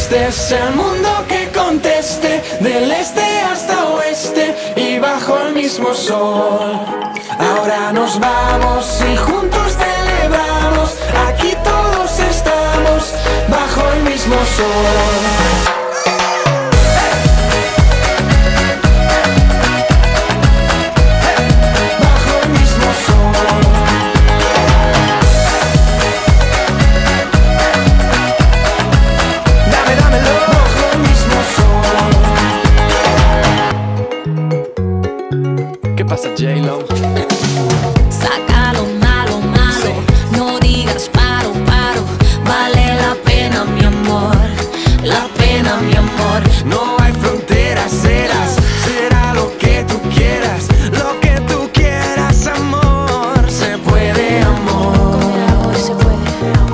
este es el mundo que conteste, del este hasta oeste y bajo el mismo sol. Ahora nos vamos y juntos celebramos, aquí todos estamos bajo el mismo sol. ¿Qué pasa, J-Lo? Saca lo malo, malo, no digas paro, paro. Vale la pena, mi amor, la pena, mi amor. No hay fronteras, será lo que tú quieras, lo que tú quieras, amor. Se puede, amor. Se puede.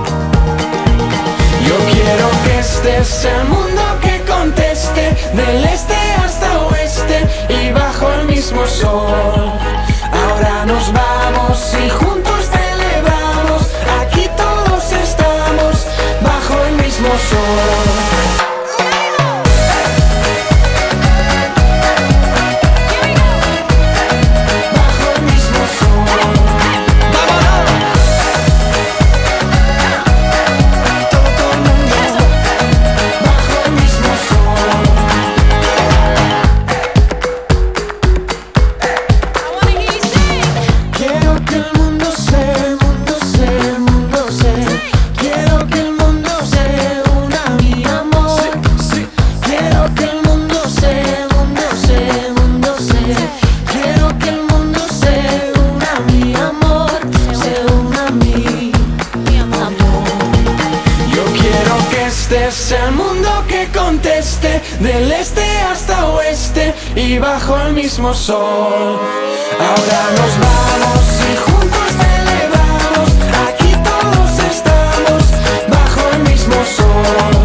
Yo quiero que este es el mundo que conteste, del este hasta oeste y bajo el mismo sol. Ahora nos vamos y juntos celebramos, aquí todos estamos bajo el mismo sol. Este es el mundo que conteste, del este hasta oeste y bajo el mismo sol. Ahora nos vamos y juntos celebramos, aquí todos estamos bajo el mismo sol.